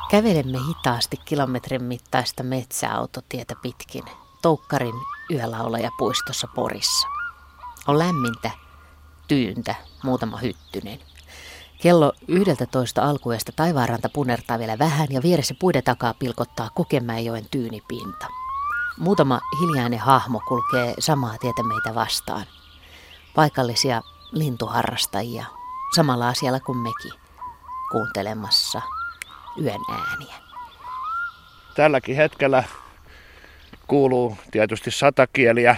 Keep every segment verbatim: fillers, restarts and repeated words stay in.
Kävelemme hitaasti kilometrin mittaista metsäautotietä pitkin Toukkarin yölaulajapuistossa Porissa. On lämmintä, tyyntä, muutama hyttynen. Kello yhdeltätoista alkuesta taivaanranta punertaa vielä vähän ja vieressä puiden takaa pilkottaa Kokemäenjoen tyynipinta. Muutama hiljainen hahmo kulkee samaa tietä meitä vastaan. Paikallisia lintuharrastajia, samalla asialla kuin mekin, kuuntelemassa yön ääniä. Tälläkin hetkellä kuuluu tietysti satakieliä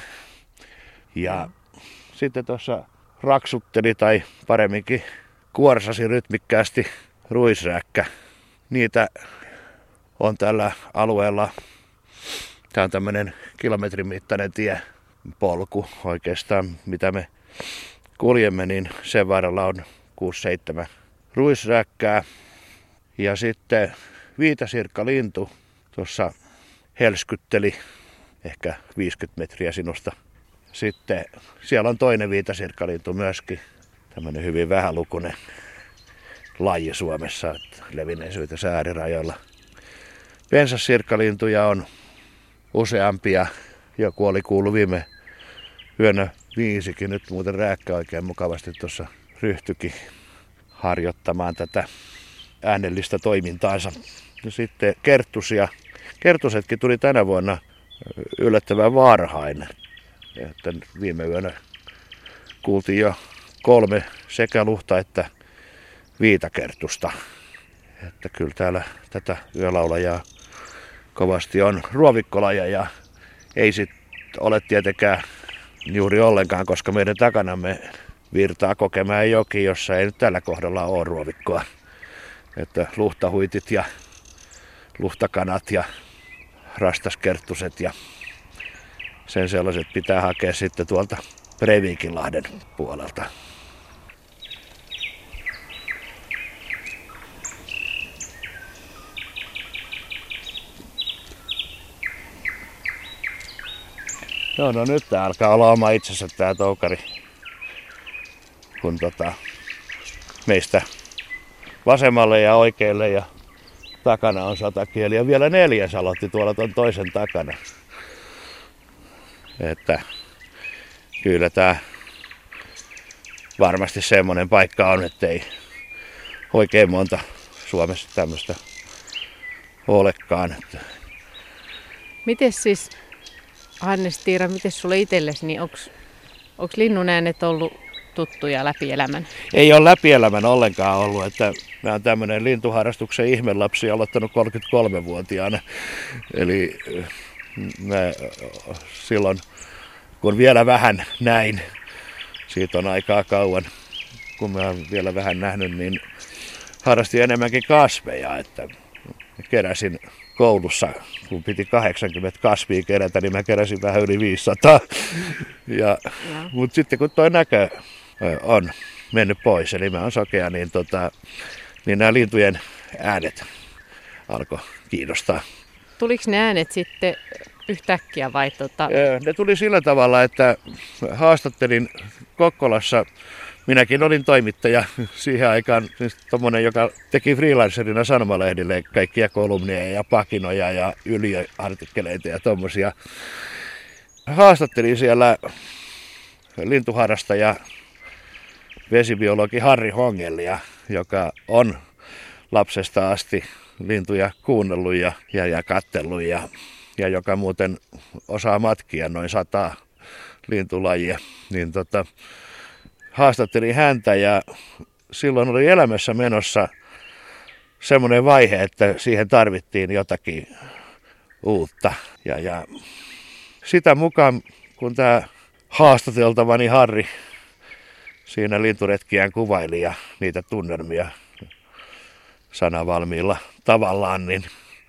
ja sitten tuossa raksutteli tai paremminkin kuorsasi rytmikkäästi ruisrääkkä. Niitä on tällä alueella, tämä on tämmöinen kilometrin mittainen tie, polku oikeastaan, mitä me kuljemme, niin sen varrella on kuusi seitsemän ruisrääkkää. Ja sitten viitasirkkalintu tuossa helskytteli ehkä viisikymmentä metriä sinusta. Sitten siellä on toinen viitasirkkalintu myöskin, tämmöinen hyvin vähälukuinen laji Suomessa, levinneisyytensä äärirajoilla. Pensassirkkalintuja on useampia, joku oli kuullut viime yönä viisikin, nyt muuten rääkkä oikein mukavasti tuossa ryhtyikin harjoittamaan tätä äänellistä toimintaansa. Ja sitten kerttusia. Kerttusetkin tuli tänä vuonna yllättävän varhain. Että viime yönä kuultiin jo kolme sekä luhta että viitakertusta. Että kyllä täällä tätä yölaulajaa kovasti on. Ruovikkolajeja ei sit ole tietenkään juuri ollenkaan, koska meidän takanamme virtaa Kokemäenjoki, jossa ei nyt tällä kohdalla ole ruovikkoa. Että luhtahuitit ja luhtakanat ja rastaskerttuset ja sen sellaiset pitää hakea sitten tuolta Breivikinlahden puolelta. No, no nyt tää alkaa olla oma itsensä tää Toukari, kun tota, meistä vasemmalle ja oikealle ja takana on satakieli ja vielä neljäs aloitti tuolla ton toisen takana. Että kyllä tää varmasti semmonen paikka on, ettei oikein monta Suomessa tämmöstä olekaan. Miten siis, Hannes-Tiira, miten sulle itsellesi, niin onks, onks linnun äänet ollut tuttuja läpi elämän? Ei ole läpi elämän ollenkaan ollut, että mä oon tämmönen lintuharrastuksen ihmelapsi aloittanut kolmekymmentäkolmevuotiaana. Eli mä silloin, kun vielä vähän näin, siitä on aikaa kauan, kun mä oon vielä vähän nähnyt, niin harrastin enemmänkin kasveja, että keräsin koulussa, kun piti kahdeksankymmentä kasvia kerätä, niin mä keräsin vähän yli viisisataa. Ja, ja. Mutta sitten kun toi näkö on mennyt pois, eli mä oon sokea, niin, tota, niin nämä lintujen äänet alkoi kiinnostaa. Tuliko ne äänet sitten yhtäkkiä vai? Tota... Ne tuli sillä tavalla, että haastattelin Kokkolassa. Minäkin olin toimittaja siihen aikaan, siis tommonen, joka teki freelancerina sanomalehdille kaikkia kolumneja ja pakinoja ja yliartikkeleita ja tommosia. Haastattelin siellä lintuharrastaja, vesibiologi Harri Hongelia, joka on lapsesta asti lintuja kuunnellut ja, ja, ja kattellut ja, ja joka muuten osaa matkia noin sata lintulajia. Niin tota, haastattelin häntä ja silloin oli elämässä menossa semmoinen vaihe, että siihen tarvittiin jotakin uutta. Ja, ja sitä mukaan, kun tämä haastateltavani Harri siinä linturetkiään kuvaili ja niitä tunnelmia sanavalmiilla tavallaan, niin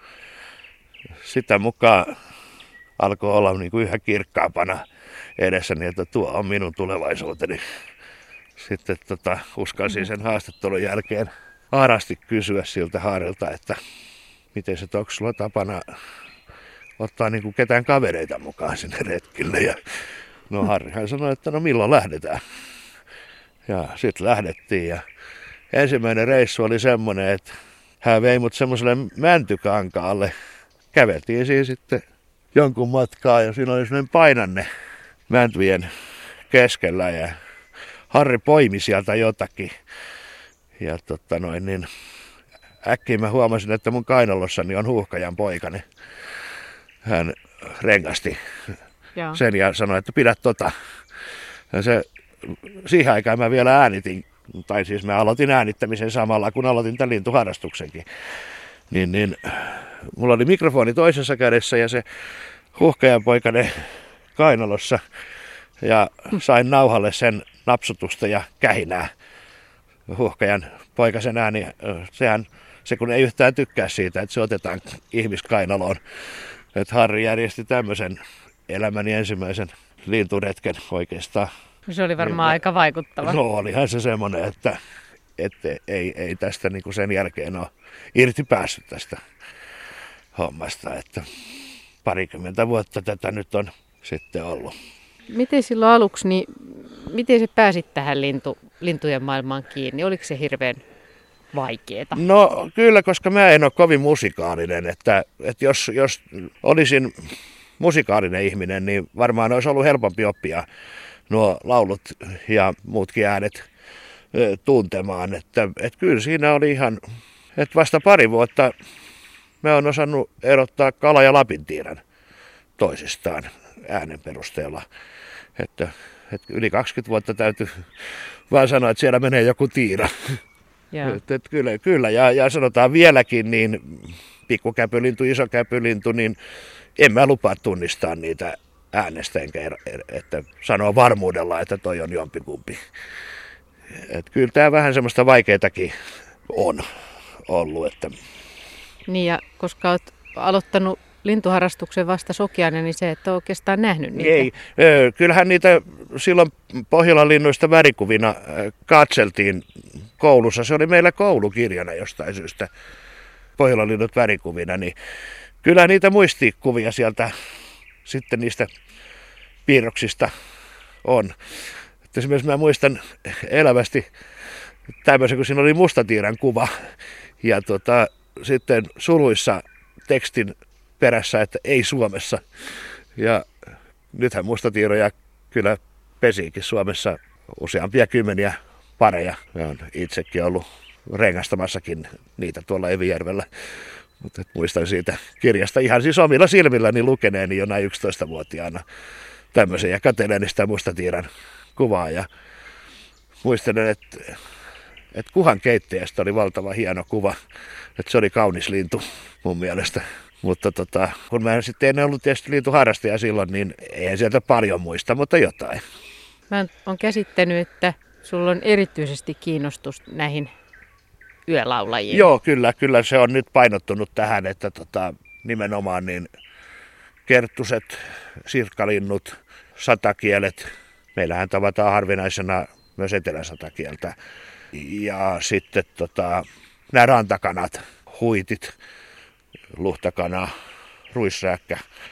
sitä mukaan alkoi olla niin kuin yhä kirkkaampana edessäni, että tuo on minun tulevaisuuteni. Sitten tota, uskalsin sen haastattelun jälkeen aarasti kysyä siltä Haarilta, että miten se, onko sulla tapana ottaa niin kuin ketään kavereita mukaan sinne retkille. Ja no Harrihan sanoi, että no milloin lähdetään. Ja sitten lähdettiin ja ensimmäinen reissu oli semmoinen, että hän vei mut semmoiselle mäntykankaalle. Käveltiin siinä sitten jonkun matkaa ja siinä oli semmoinen painanne mäntyjen keskellä ja Harri poimi sieltä jotakin. Ja totta noin, niin äkkiä mä huomasin, että mun kainalossani on huuhkajan poikani. Hän rengasti Joo. sen ja sanoi, että pidä tota. Ja se, siihen aikaan mä vielä äänitin, tai siis mä aloitin äänittämisen samalla, kun aloitin tämän lintuharrastuksenkin. Niin, niin mulla oli mikrofoni toisessa kädessä ja se huuhkajan poikani kainalossa. Ja sain nauhalle sen napsutusta ja kähinää. Huuhkajan poikasen ääni, sehän, se kun ei yhtään tykkää siitä, että se otetaan ihmiskainaloon. Että Harri järjesti tämmöisen elämäni ensimmäisen linturetken oikeastaan. Se oli varmaan niin, aika vaikuttava. No olihan se semmoinen, että, että ei, ei tästä niin kuin sen jälkeen ole irti päässyt tästä hommasta. Että parikymmentä vuotta tätä nyt on sitten ollut. Miten silloin aluksi, niin miten se pääsit tähän lintu, lintujen maailmaan kiinni? Oliko se hirveän vaikeeta? No kyllä, koska mä en ole kovin musikaalinen. Että, että jos, jos olisin musikaalinen ihminen, niin varmaan olisi ollut helpompi oppia nuo laulut ja muutkin äänet tuntemaan. Että, että kyllä siinä oli ihan, että vasta pari vuotta mä oon osannut erottaa kala- ja lapintiiran toisistaan äänen perusteella. Että, että yli kaksikymmentä vuotta täytyy vaan sanoa, että siellä menee joku tiira. Että, että kyllä, kyllä. Ja, ja sanotaan vieläkin, niin pikkukäpylintu, isokäpylintu, niin en mä lupaa tunnistaa niitä äänestä, enkä että sanoo varmuudella, että toi on jompikumpi. Että kyllä tämä vähän semmoista vaikeatakin on ollut. Että... Niin ja koska olet aloittanut lintuharrastuksen vasta sokeana, niin se et ole oikeastaan nähnyt niitä. Ei, kyllähän niitä silloin Pohjolan linnuista värikuvina katseltiin koulussa. Se oli meillä koulukirjana jostain syystä, Pohjolan linnut värikuvina, niin kyllä niitä muistikuvia sieltä sitten niistä piirroksista on. Että esimerkiksi mä muistan elävästi tämmöisen, kun siinä oli mustatiiran kuva ja tota, sitten suluissa tekstin perässä, että ei Suomessa. Ja nythän mustatiiroja kyllä pesiikin Suomessa useampia kymmeniä pareja. Mä oon itsekin ollut rengastamassakin niitä tuolla Evijärvellä. Mutta muistan siitä kirjasta ihan siis omilla silmilläni lukeneeni jo näin yksitoistavuotiaana tämmöisen ja katselen sitä mustatiiran kuvaa. Ja muistelen, että, että kuhan keittäjästä oli valtava hieno kuva. Että se oli kaunis lintu mun mielestä. Mutta tota, kun mä sitten en ollut tietysti lintuharrastaja silloin, niin eihän sieltä paljon muista, mutta jotain. Mä oon käsittänyt, että sulla on erityisesti kiinnostus näihin yölaulajiin. Joo, kyllä, kyllä se on nyt painottunut tähän, että tota, nimenomaan niin kerttuset, sirkkalinnut, satakielet. Meillähän tavataan harvinaisena myös eteläsatakieltä. Ja sitten tota, nämä rantakanat, huitit, luhtakana, ruisrääkkä.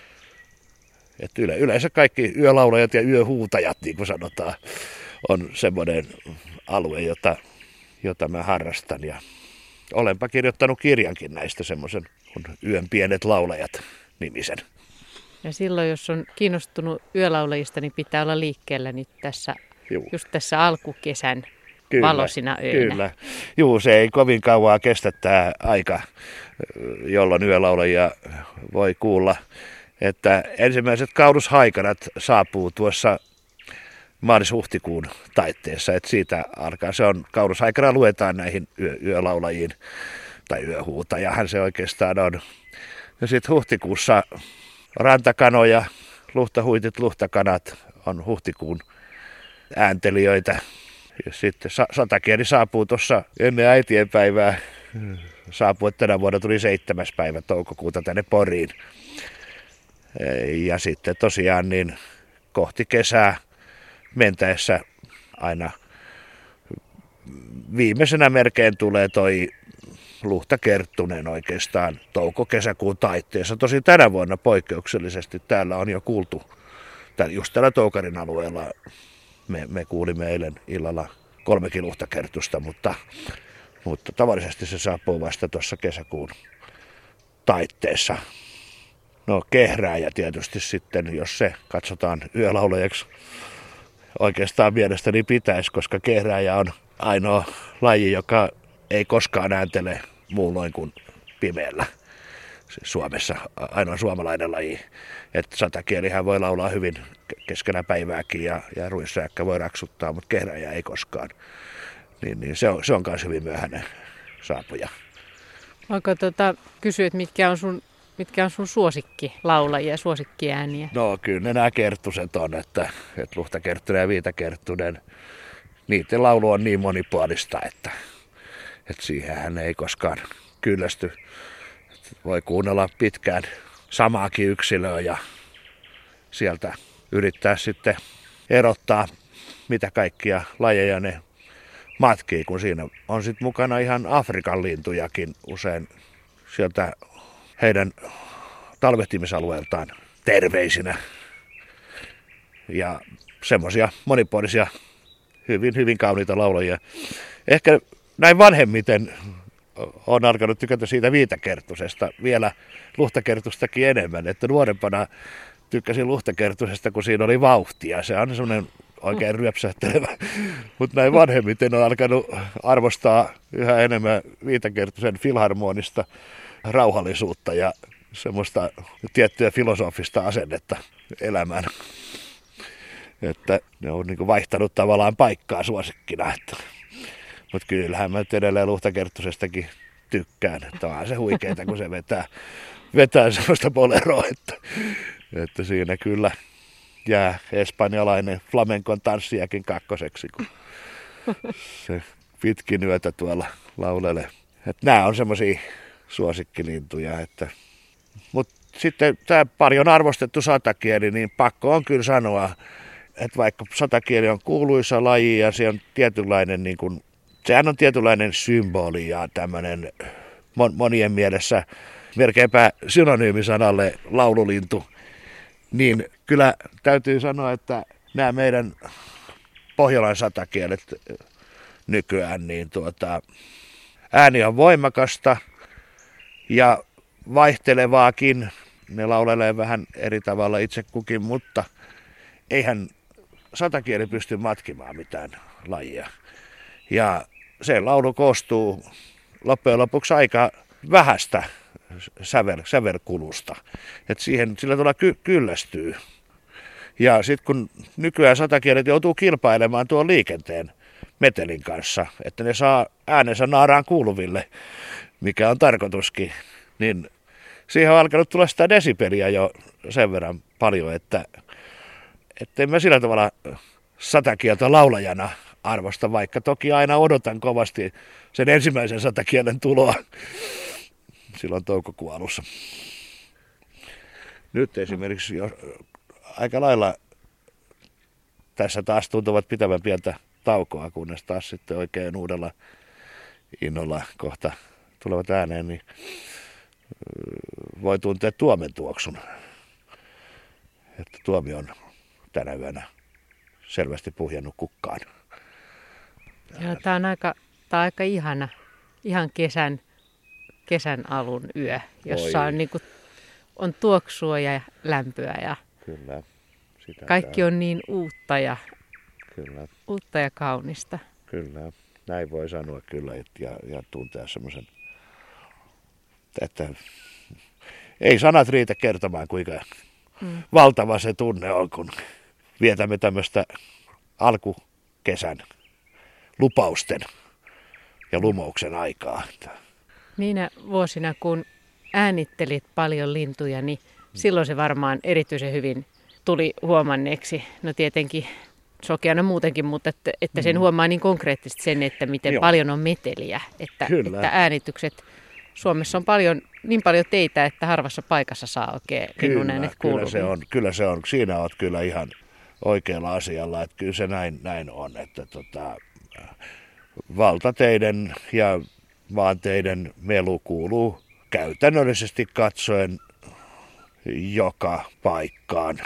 Et yle, yleensä kaikki yölaulajat ja yöhuutajat, niin kuin sanotaan, on semmoinen alue, jota, jota mä harrastan. Ja olenpa kirjoittanut kirjankin näistä semmoisen Yön pienet laulajat -nimisen. Ja silloin, jos on kiinnostunut yölaulajista, niin pitää olla liikkeellä nyt tässä, just tässä alkukesän kyllä, valoisina öinä. Kyllä. Juu, se ei kovin kauaa kestä tämä aika, jolloin yölaulajia voi kuulla. Että ensimmäiset kaurushaikanat saapuu tuossa maalis-huhtikuun taitteessa, että siitä alkaa. Se on, kaurushaikana luetaan näihin yö, yölaulajiin, tai yöhuutajahan se oikeastaan on. Ja sitten huhtikuussa rantakanoja, luhtahuitit, luhtakanat on huhtikuun ääntelijöitä. Ja sitten sa- satakieli saapuu tuossa ennen äitienpäivää. Saapuu, että tänä vuonna tuli seitsemäs päivä toukokuuta tänne Poriin. Ja sitten tosiaan niin kohti kesää mentäessä aina viimeisenä melkein tulee toi luhtakerttunen oikeastaan touko-kesäkuun taitteessa. Tosin tänä vuonna poikkeuksellisesti täällä on jo kuultu, just täällä Toukarin alueella me, me kuulimme eilen illalla kolmekin luhtakertusta, mutta Mutta tavallisesti se saapuu vasta tuossa kesäkuun taitteessa. No kehrääjä tietysti sitten, jos se katsotaan yölaulajaksi oikeastaan mielestäni pitäisi, koska kehrääjä on ainoa laji, joka ei koskaan ääntele muulloin kuin pimeällä. Suomessa ainoa suomalainen laji. Että satakielihän voi laulaa hyvin keskellä päivääkin ja, ja ruissääkkä voi raksuttaa, mutta kehrääjä ei koskaan. Niin, niin se on, se on myös hyvin myöhäinen saapuja. Voinko tota, kysyä, että mitkä on sun, mitkä on sun suosikkilaulajia, suosikkiääniä? No kyllä ne nämä kerttuset on, että, että Luhtakerttunen ja Viitakerttunen, niiden laulu on niin monipuolista, että, että siihenhän ei koskaan kyllästy. Voi kuunnella pitkään samaakin yksilöä ja sieltä yrittää sitten erottaa, mitä kaikkia lajeja ne matkii, kun siinä on sitten mukana ihan Afrikan lintujakin usein sieltä heidän talvehtimisalueeltaan terveisinä. Ja semmoisia monipuolisia, hyvin, hyvin kauniita laulajia. Ehkä näin vanhemmiten on alkanut tykätä siitä Viitakerttusesta, vielä Luhtakertustakin enemmän. Että nuorempana tykkäsin Luhtakerttusesta, kun siinä oli vauhtia. Se on semmoinen oikein ryöpsähtelevä. Mutta näin vanhemmiten on alkanut arvostaa yhä enemmän Viitakerttusen filharmonista rauhallisuutta ja semmoista tiettyä filosofista asennetta elämään. Että ne on niin kuin vaihtanut tavallaan paikkaa suosikkina. Mutta kyllähän mä edelleen Luhtakerttusestakin tykkään. Että onhan se huikeeta, kun se vetää, vetää semmoista boleroa, että, että siinä kyllä jää espanjalainen flamenkon tanssijakin kakkoseksi, kun se pitkin yötä tuolla laulelee. Että nämä on semmoisia suosikkilintuja. Että. Mutta sitten tämä paljon arvostettu satakieli, niin pakko on kyllä sanoa, että vaikka satakieli on kuuluisa laji ja se on tietynlainen, niin kuin, sehän on tietynlainen symboli ja tämmöinen monien mielessä melkeinpä synonyymisanalle laululintu, niin kyllä täytyy sanoa, että nämä meidän Pohjolan satakielet nykyään, niin tuota, ääni on voimakasta ja vaihtelevaakin. Ne laulelee vähän eri tavalla itse kukin, mutta eihän satakieli pysty matkimaan mitään lajia. Ja se laulu koostuu loppujen lopuksi aika vähästä säver, säverkulusta. Et siihen sillä tavalla ky- kyllästyy. Ja sitten kun nykyään satakielet joutuu kilpailemaan tuon liikenteen metelin kanssa, että ne saa äänensä naaraan kuuluville, mikä on tarkoituskin, niin siihen on alkanut tulla sitä desibeliä jo sen verran paljon, että että en mä sillä tavalla satakieltä laulajana arvosta, vaikka toki aina odotan kovasti sen ensimmäisen satakielen tuloa silloin toukokuun alussa. Nyt esimerkiksi jo aika lailla tässä taas tuntuvat pitävän pientä taukoa, kunnes taas sitten oikein uudella innolla kohta tulevat ääneen, niin voi tuntea tuomen tuoksun. Että tuomi on tänä yönä selvästi puhjennut kukkaan. Joo, tämä on aika, tää on aika ihana, ihan kesän, kesän alun yö, jossa on, niin kuin, on tuoksua ja lämpöä ja Kyllä, sitä kaikki on niin uutta ja, Kyllä. uutta ja kaunista. Kyllä, näin voi sanoa kyllä ja, ja tuntea semmoisen, että ei sanat riitä kertomaan kuinka mm. valtava se tunne on, kun vietämme tämmöistä alkukesän lupausten ja lumouksen aikaa. Niinä vuosina, kun äänittelit paljon lintuja, niin silloin se varmaan erityisen hyvin tuli huomanneeksi. No tietenkin sokeana muutenkin, mutta että, että sen huomaa niin konkreettisesti sen, että miten Joo. paljon on meteliä. Että, että äänitykset, Suomessa on paljon, niin paljon teitä, että harvassa paikassa saa oikein linnun äänet kuulua. Kyllä se on, kyllä se on. Siinä olet kyllä ihan oikealla asialla, että kyllä se näin, näin on, että tota, valtateiden ja maanteiden melu kuuluu käytännöllisesti katsoen joka paikkaan.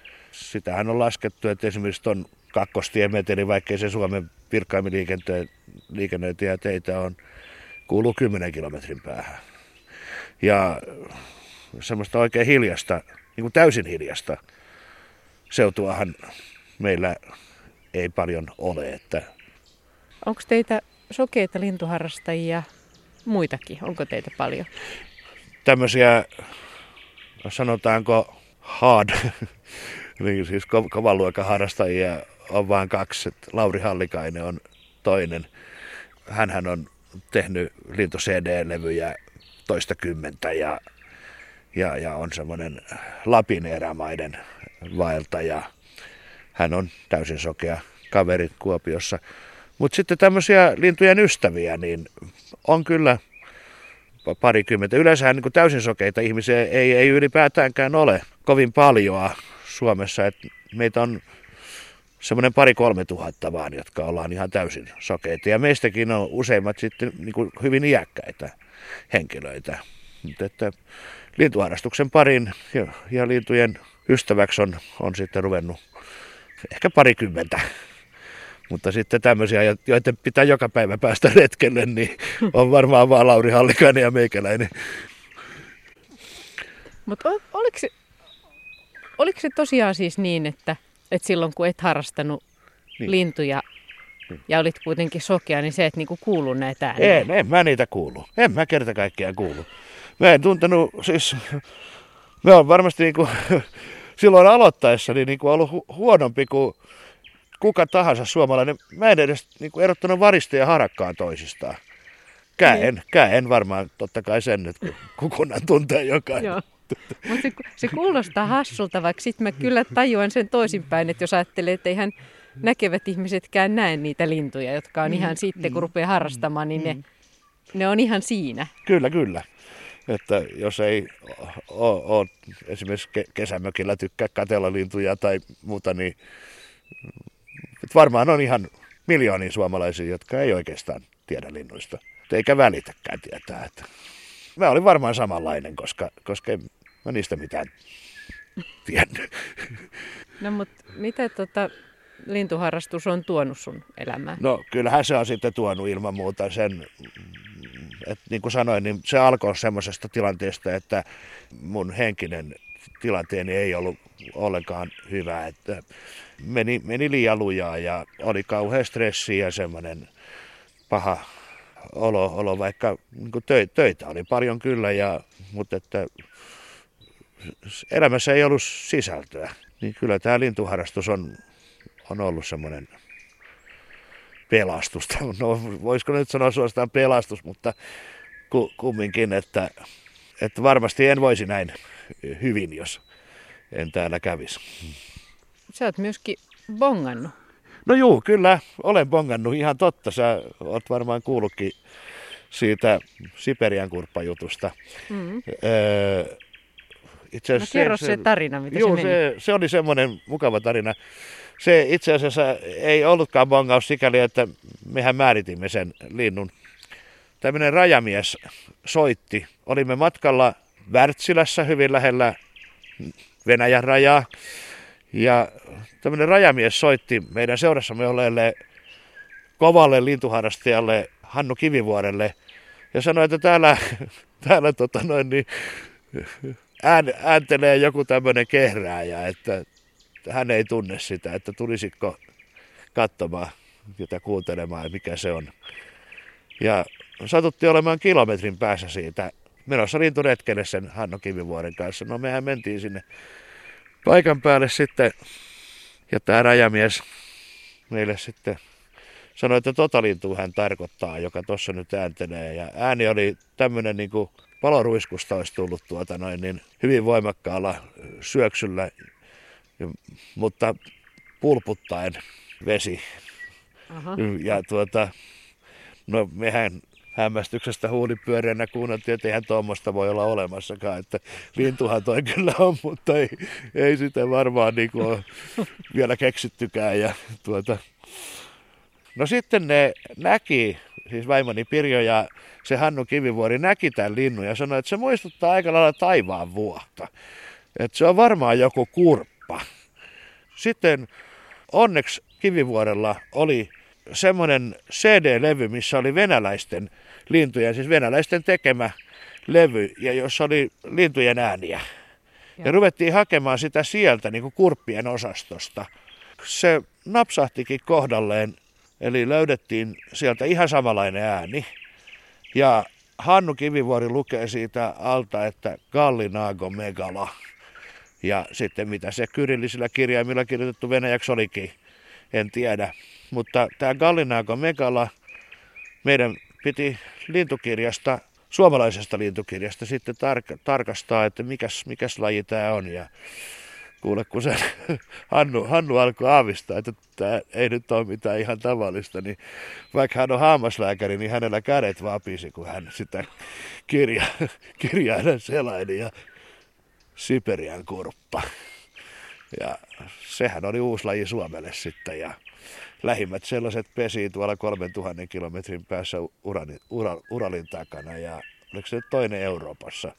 Sitähän on laskettu, että esimerkiksi tuon kakkostiemeteli, vaikkei se Suomen vilkkaimmin liikenteen liikennöityjä teitä on, kuuluu kymmenen kilometrin päähän. Ja semmoista oikein hiljasta, niin kuin täysin hiljasta seutuahan meillä ei paljon ole. Että onko teitä sokeita lintuharrastajia muitakin? Onko teitä paljon? Tämmöisiä, sanotaanko hard, niin siis ko- kovan luokan harrastajia on vain kaksi. Lauri Hallikainen on toinen. Hänhän on tehnyt lintu-C D-levyjä toista kymmentä ja, ja, ja on semmoinen Lapin erämaiden vaeltaja. Hän on täysin sokea kaveri Kuopiossa. Mutta sitten tämmöisiä lintujen ystäviä niin on kyllä parikymmentä. Yleensähän niin kuin täysin sokeita ihmisiä ei, ei ylipäätäänkään ole kovin paljoa Suomessa. Et meitä on semmoinen pari kolme tuhatta vaan, jotka ollaan ihan täysin sokeita. Ja meistäkin on useimmat sitten niin kuin hyvin iäkkäitä henkilöitä. Mutta että lintuharrastuksen parin ja, ja lintujen ystäväksi on, on sitten ruvennut ehkä parikymmentä. Mutta sitten tämmöisiä, joiden pitää joka päivä päästä retkelle, niin on varmaan vaan Lauri Hallikainen ja meikäläinen. Mutta oliko se, oliko se tosiaan siis niin, että, että silloin kun et harrastanut niin. lintuja niin. ja olit kuitenkin sokea, niin se et niinku kuulu näitä ääniä? En, en mä niitä kuulu. En mä kerta kaikkiaan kuulu. Mä en tuntenut, siis mä oon varmasti niinku, silloin aloittaessa niin niinku ollut hu- huonompi kuin kuka tahansa suomalainen. Mä en edes niin kuin erottanut varistia ja harakkaa toisistaan. Käen, niin. käen varmaan totta kai sen, että kukunnan tuntee jokainen. Joo. Mutta se, se kuulostaa hassulta, vaikka sitten mä kyllä tajuan sen toisinpäin, että jos ajattelee, että eihän näkevät ihmisetkään näe niitä lintuja, jotka on mm, ihan sitten, kun rupeaa harrastamaan, niin ne, ne on ihan siinä. Kyllä, kyllä. Että jos ei ole esimerkiksi kesämökillä tykkää katsella lintuja tai muuta, niin varmaan on ihan miljoonia suomalaisia, jotka ei oikeastaan tiedä linnuista. Eikä välitäkään tietää. Että mä olin varmaan samanlainen, koska, koska en mä niistä mitään tiennyt. No mutta mitä tota lintuharrastus on tuonut sun elämään? No kyllähän se on sitten tuonut ilman muuta sen, että niin kuin sanoin, niin se alkoi semmoisesta tilanteesta, että mun henkinen tilanteeni ei ollut ollenkaan hyvä, että meni, meni liian lujaa ja oli kauhea stressi ja semmoinen paha olo, olo vaikka niin kuin töitä oli paljon kyllä, ja, mutta että elämässä ei ollut sisältöä. Niin kyllä tämä lintuharrastus on, on ollut semmoinen pelastus. No voisiko nyt sanoa suorastaan pelastus, mutta kumminkin, että, että varmasti en voisi näin hyvin, jos en täällä kävisi. Sä oot myöskin bongannut. No juu, kyllä olen bongannut, ihan totta. Sä oot varmaan kuullutkin siitä Siperian kurppajutusta. Mm-hmm. Öö, itse no kerro se, se tarina, mitä juu, se meni. Se, se oli semmoinen mukava tarina. Se itse asiassa ei ollutkaan bongaus sikäli, että mehän määritimme sen linnun. Tämmöinen rajamies soitti. Olimme matkalla Wärtsilässä hyvin lähellä Venäjän rajaa. Ja tämmöinen rajamies soitti meidän seurassamme olleelle kovalle lintuharrastajalle Hannu Kivivuorelle ja sanoi, että täällä, täällä tota noin, niin, ään, ääntelee joku tämmöinen kehrääjä, että hän ei tunne sitä, että tulisitko katsomaan ja kuuntelemaan, mikä se on. Ja satuttiin olemaan kilometrin päässä siitä menossa linturetkelle sen Hannu Kivivuoren kanssa. No mehän mentiin sinne paikan päälle sitten, ja tämä rajamies meille sitten sanoi, että tota lintua hän tarkoittaa, joka tuossa nyt ääntelee. Ja ääni oli tämmöinen niin kuin paloruiskusta olisi tullut tuota noin niin hyvin voimakkaalla syöksyllä, mutta pulputtaen vesi. Aha. Ja tuota, no mehän hämmästyksestä huulipyöreänä kuunneltiin, että eihän tuommoista voi olla olemassakaan, että lintuhan toi kyllä on, mutta ei, ei sitä varmaan niin kuin ole vielä keksittykään. Ja tuota. No sitten ne näki, siis vaimoni Pirjo ja se Hannu Kivivuori näki tämän linnun ja sanoi, että se muistuttaa aika lailla taivaan vuohta, että se on varmaan joku kurppa. Sitten onneksi Kivivuorella oli semmoinen C D-levy, missä oli venäläisten lintujen, siis venäläisten tekemä levy, ja jossa oli lintujen ääniä. Ja, ja ruvettiin hakemaan sitä sieltä niin kuin kurppien osastosta. Se napsahtikin kohdalleen, eli löydettiin sieltä ihan samanlainen ääni. Ja Hannu Kivivuori lukee siitä alta, että Gallinago megala. Ja sitten mitä se kyrillisillä kirjaimilla kirjoitettu venäjäksi olikin, en tiedä. Mutta tämä Gallinago megala, meidän piti lintukirjasta, suomalaisesta lintukirjasta sitten tar- tarkastaa, että mikäs, mikäs laji tämä on. Ja kuule, kun se Hannu, Hannu alkoi aavistaa, että tämä ei nyt ole mitään ihan tavallista, niin vaikka hän on hammaslääkäri, niin hänellä kädet vapisi, kun hän sitä kirja, kirjainen selaili ja Siperian kurppa. Ja sehän oli uusi laji Suomelle sitten, ja lähimmät sellaiset pesii tuolla kolmentuhannen kilometrin päässä Uralin, Ural, Uralin takana, ja oliko se toinen Euroopassa,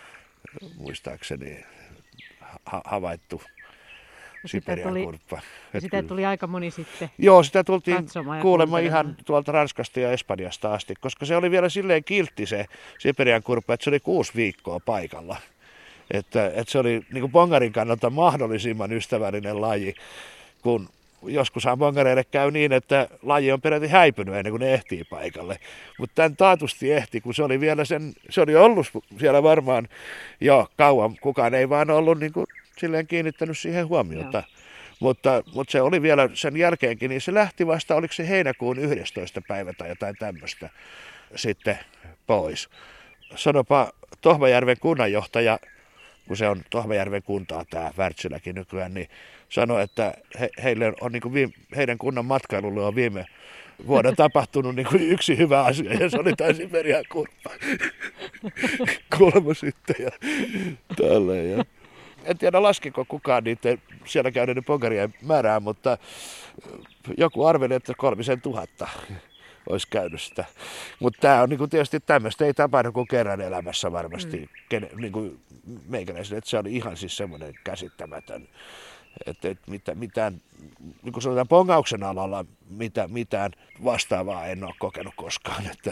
muistaakseni, ha- havaittu Siperian tuli, kurppa. Ja sitä tuli aika moni sitten. Joo, sitä tultiin kuulemma ihan tuolta Ranskasta ja Espanjasta asti, koska se oli vielä silleen kiltti se Siperian kurppa, että se oli kuusi viikkoa paikalla. Että, että se oli niin kuin bongarin kannalta mahdollisimman ystävällinen laji, kun joskushan bongareille käy niin, että laji on peräti häipynyt ennen kuin ne ehtii paikalle. Mutta tämän taatusti ehti, kun se oli vielä sen, se oli ollut siellä varmaan jo kauan. Kukaan ei vaan ollut niin kuin silleen kiinnittänyt siihen huomiota. Mutta, mutta se oli vielä sen jälkeenkin, niin se lähti vasta, oliko se heinäkuun yhdestoista päivä tai jotain tämmöistä sitten pois. Sanopa Tohmajärven kunnanjohtaja, kun se on Tohmajärven kuntaa tämä Wärtsiläkin nykyään, niin sanoi, että he, heille on, niin kuin viime, heidän kunnan matkailulle on viime vuonna tapahtunut niin kuin yksi hyvä asia, ja se oli tämä Siperian kurppa. Kuulemma sitten ja tälleen. Ja. En tiedä, laskiko kukaan niiden siellä käyneiden bongarien määrää, mutta joku arveli, että kolmisen tuhatta olisi käynyt sitä. Mutta tämä on niinku tietysti tämmöistä, ei tapahdu kuin kerran elämässä varmasti mm. Ken, niinku meikäläisille, että se oli ihan siis semmoinen käsittämätön, että et mitä, mitään, niin kuin sanotaan pongauksen alalla, mitä, mitään vastaavaa en ole kokenut koskaan. Että.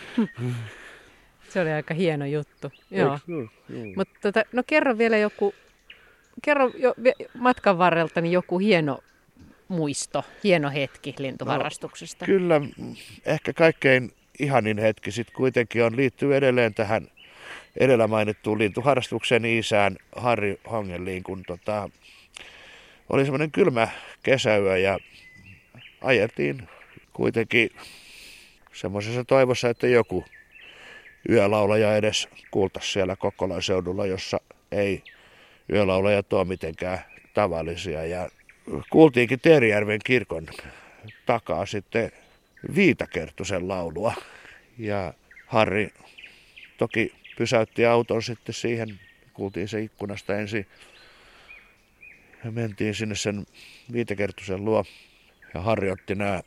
Se oli aika hieno juttu. Joo. Mutta tota, no kerro vielä joku, kerro jo, matkan varrelta joku hieno muisto, hieno hetki lintuharrastuksesta? No, kyllä ehkä kaikkein ihanin hetki sitten kuitenkin on liittyy edelleen tähän edellä mainittuun lintuharrastuksen isään Harri Hongelliin, kun tota, oli semmoinen kylmä kesäyö ja ajeltiin kuitenkin semmoisessa toivossa, että joku yölaulaja edes kuultaisi siellä Kokkolan seudulla, jossa ei yölaulajat ole mitenkään tavallisia. Ja kuultiinkin Teerijärven kirkon takaa sitten Viitakerttusen laulua. Ja Harri toki pysäytti auton sitten siihen, kuultiin se ikkunasta ensin. Ja mentiin sinne sen Viitakerttusen luo. Ja Harri otti nämä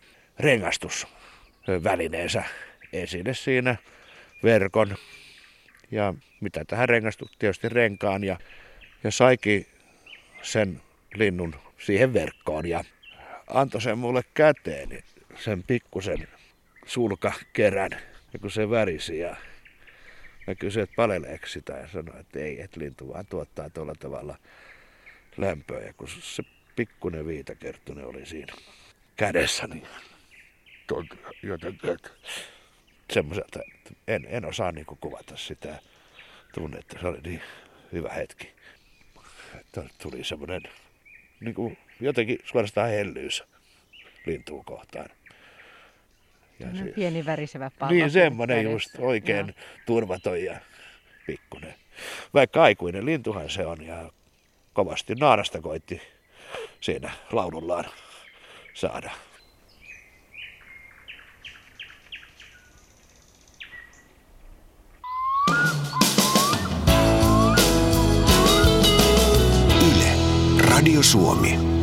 rengastusvälineensä esille siinä, verkon. Ja mitä tähän rengastutti, tietysti renkaan. Ja, ja saikin sen linnun siihen verkkoon ja antoi sen mulle käteen, sen pikkusen sulkakerän, ja kun se värisi ja mä kysyin, että paleleeko sitä, ja sanoi, että ei, että lintu vaan tuottaa tuolla tavalla lämpöä, ja kun se pikkunen Viitakerttunen oli siinä kädessä, niin jotenkin, että semmoiselta, että en, en osaa niin kuin kuvata sitä tunnetta, se oli niin hyvä hetki, että tuli semmoinen niin kuin jotenkin suorastaan hellyys lintuun kohtaan. Ja siis, pieni värisevä pallo. Niin, semmoinen just oikein joo. Turvaton ja pikkunen. Vaikka aikuinen lintuhan se on ja kovasti naarasta koitti siinä laulullaan saada. Yle, Radio Suomi.